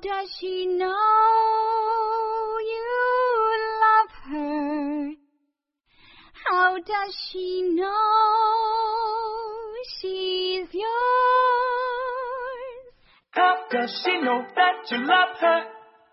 does she know you love her? How does she know she's yours? How does she know that you love her?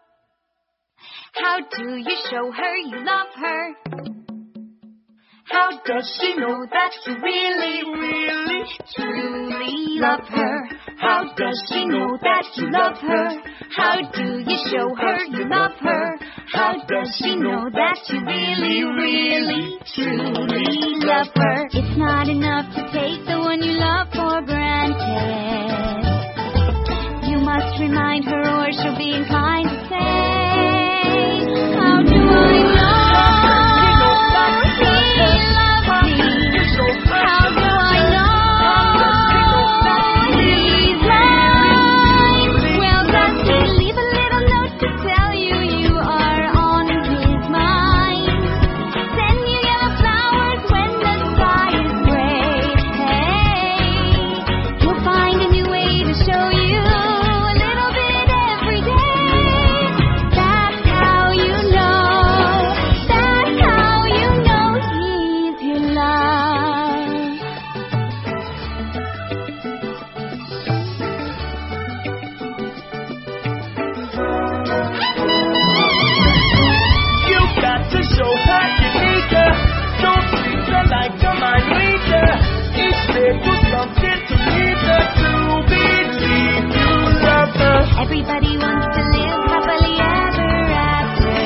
How do you show her you love her? How does she know that you really, really, truly love her? How does she know that you love her? How do you show her you love her? How does she know that you really, really, truly love her? It's not enough to take the one you love for granted. You must remind her or she'll be inclined to say, how do I know? Everybody wants to live happily ever after.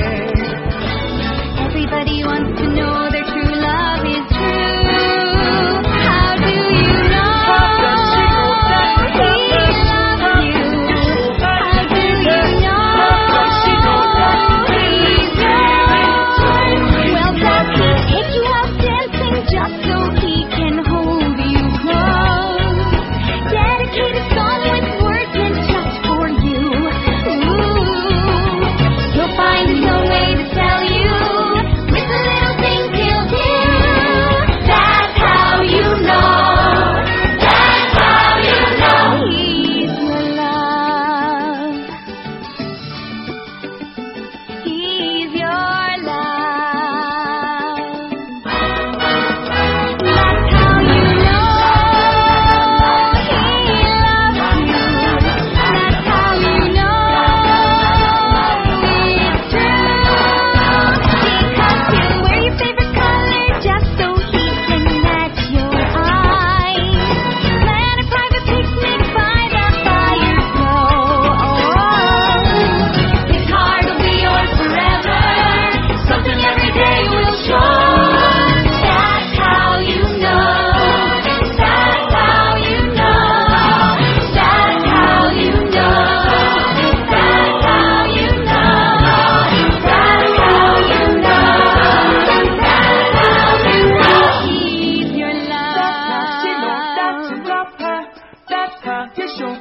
Everybody wants to know their true love is true. How do you know he loves you? How do you know he's yours? Well, does he take you out dancing just so he can hold you close? Dedicate a song with words and just for you. You'll find his own way to tell you with the little things he'll do. That's how you know. That's how you know he's your love. He's your love. That's how you know he loves you. That's how you know it's true. Because he'll wear your favorite color just so he can match your eyes. Plan a private picnic by the fire's glow. His heart will be yours forever. Something every day will show. That's how you know. That's how you know. That's how you know. That's how you know. That's how you know. That's how you know he's your love. That's how she knows that you love her. That's how you show